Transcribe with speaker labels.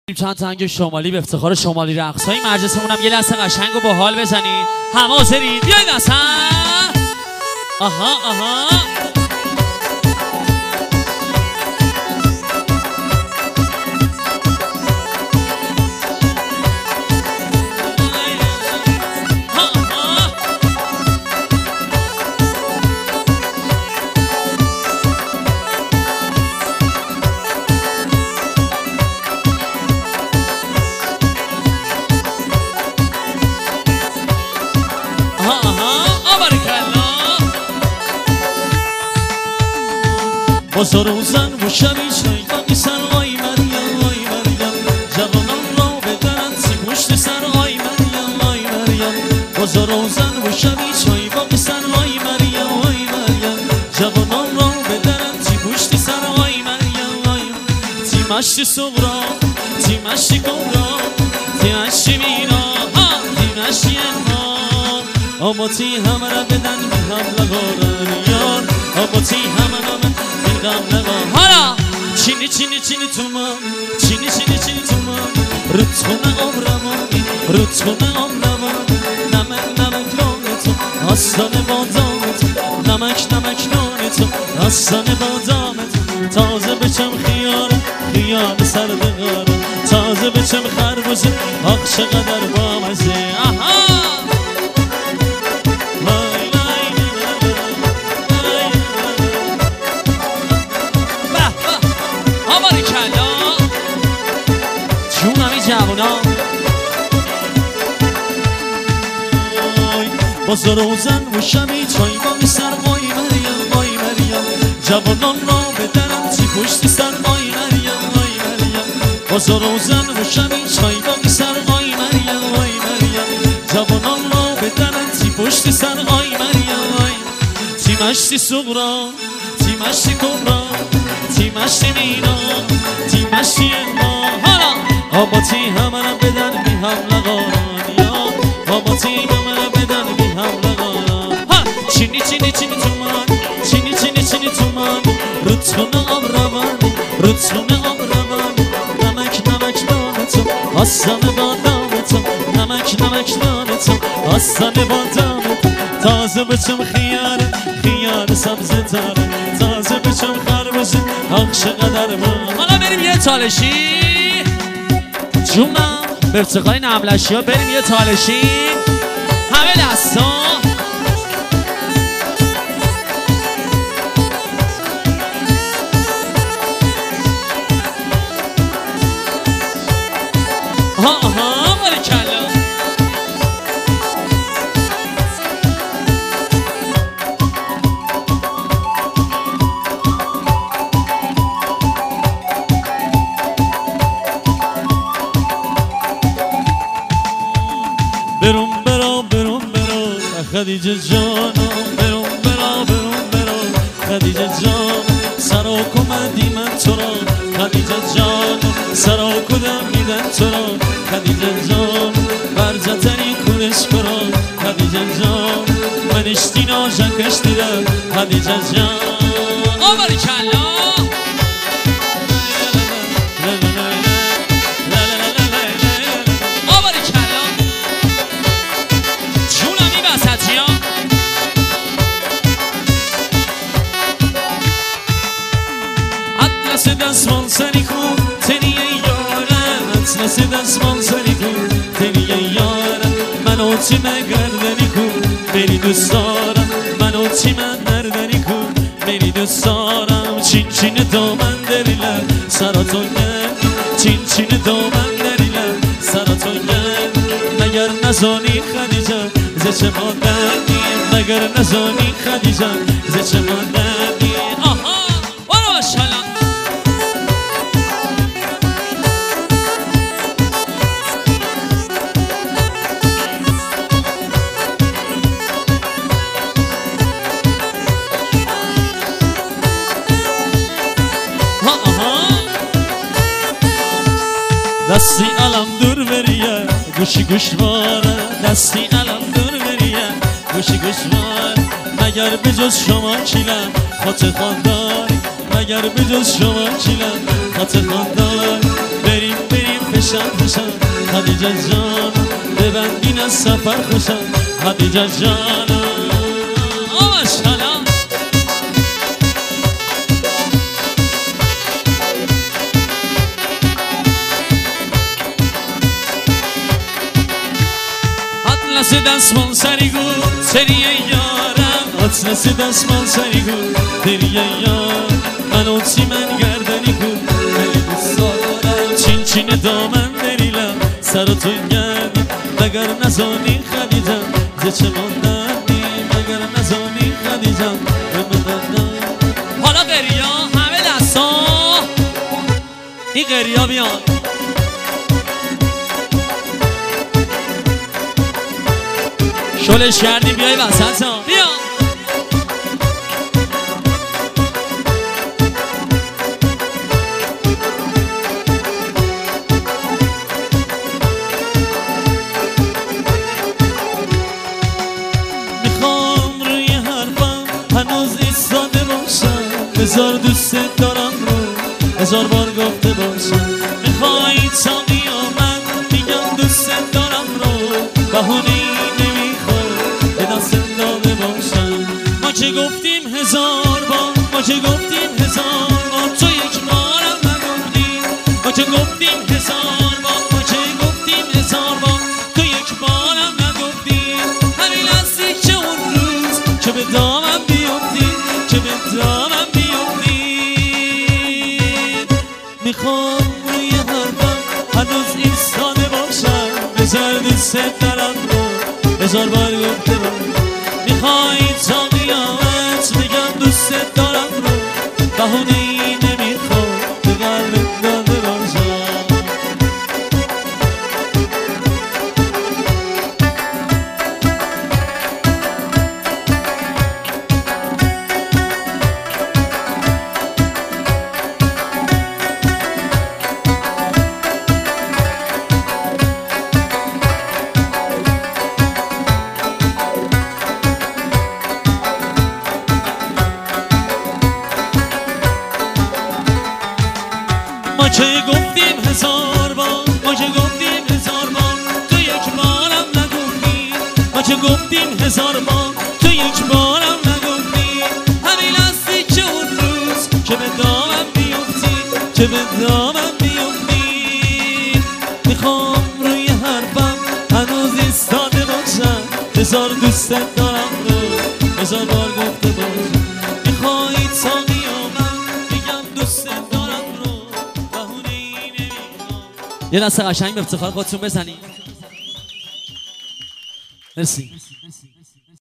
Speaker 1: چند تنگ شمالی به افتخار شمالی رقص‌های مجلسمون هم یه لحظه قشنگ و با حال بزنید. همه حاضرید؟ بیایید اصلا. آها آها
Speaker 2: بازار و زن و شبی چای باقی سر آی مریم آی مریم جوانان را بدرن سی پشت سر آی مریم آی مریم بازار و زن و شبی چای باقی سر آی مریم آی مریم جوانان را بدرن سی پشت سر آی مریم آی تی مشتی صغرا تی مشتی کبرا تی مشتی مینا تی مشتی انها اما تی همه را بدن می هم لغارن یار اما تی همه را
Speaker 1: حالا
Speaker 2: چینی چینی چینی تو من چینی چینی چینی تو من رتخونه آب روانی رتخونه آب روانی نمک نمک نان تو آستان بادام تو نمک نمک نان تو آستان بادام تو تازه بچم خیار خیار سردگاره تازه بچم خربوزه آخ چقدر بامزه آها
Speaker 1: جوونا
Speaker 2: بازار و زن و شبی چای باقی سر آی مریم آی مریم جوانان را بدرن سی پشت سر آی مریم آی مریم بازار و زن و شبی چای باقی سر آی مریم آی مریم جوانان را بدرن سی پشت سر آی مریم آی تی مشتی صغرا تی مشتی کبرا تی مشتی مینا تی مشتی انما آبا تی همه را بدن بی هم لغاران یا آبا تی همه را بدن بی هم لغاران چینی چینی چینی تو من چینی چینی چینی تو من رتخونه آب روان رتخونه آب روان نمک نمک نان تو آستان بادام تو نمک نمک نان تو آستان بادام تو تازه بچم خیار خیار سبز تاره تازه بچم خربوزه آخ چقدر با
Speaker 1: حالا بریم یه تالشی
Speaker 2: جونم
Speaker 1: به افتخار نملشی ها بریم یه تالشی همه دستا
Speaker 2: آها باریکلا برون برا برون برا خدیجه جانم برون برا برون برا خدیجه جان سرا کمدی من تو را خدیجه جانم سرا کدم میدن تو را خدیجه جان برزتنی کنش کرا خدیجه جان منشتی ناژکش دیدم خدیجه جان
Speaker 1: آباری کلا
Speaker 2: دستمان سری کن تنیه یارم اطلس دستمان سری کن تنیه یارم منو چی مگردنی کن بری دوست دارم منو چی من نردنی کن بری دوست دارم چین چین دامن دریلم سراتون گرد چین چین دامن دریلم سراتون گرد مگر نزانی خدیجه زچه مادردی مگر نزانی خدیجه زچه مادردی
Speaker 1: آها برو باشالا
Speaker 2: دستی علم دور بریه گوشی گوشواره دستی علم دور بریه گوشی گوشواره مگر بجز شما کیلم خاطر خانداری مگر بجز شما کیلم خاطر خانداری بریم بریم خوشم خوشم خدیجه جان ببندین از سفر خوشم خدیجه جان اطلس دستمان سری گو سریه یارم اطلس دستمان سری گو سریه یارم من اوچی من گردنی گو خیلی دوست دارم چین چین دامن دریلم سر تو گردم مگر نزانی خدیجم ز چه ماندنی مگر نزانی خدیجم بماندنی
Speaker 1: حالا قریا همه دستا این قریا بیان شلش کردیم بیای وسط ها بیا
Speaker 2: میخوام روی حرفم هنوز ایستاده باشم بذار دوست دارم رو هزار بار گفته باشم میخوای تا قیامت میگم دوست دارم رو بهونه داده باشم ما که گفتیم هزار بار ما که گفتیم هزار بار تو یک بارم نگفتیم ما که گفتیم هزار بار ما که گفتیم هزار بار تو یک بارم نگفتیم همین هستی که اون روز که به دامم بیفتیم که به دامم بیفتیم میخوام روی حرفم هنوز ایستاده باشم بذار دوست دارم رو هزار بار گفته باشم میخوای تا قیامت بگم دوست دارم رو بهونه ای نمیخوام به قلبت داده باشم ما که گفتیم هزار بار ما که گفتیم هزار بار تو یک بارم نگفتی ما که گفتیم هزار بار تو یک بارم نگفتی همین هستی که اون روز که به دامم بیفتی که به دامم بیفتی میخوام روی حرفم هنوز ایستاده باشم هزار دوست دارم رو هزار بار گفته باشم میخوای تا قیامت بگم دوست دارم رو
Speaker 1: یه دست قشنگ به افتخار خودتون بزنید. مرسی.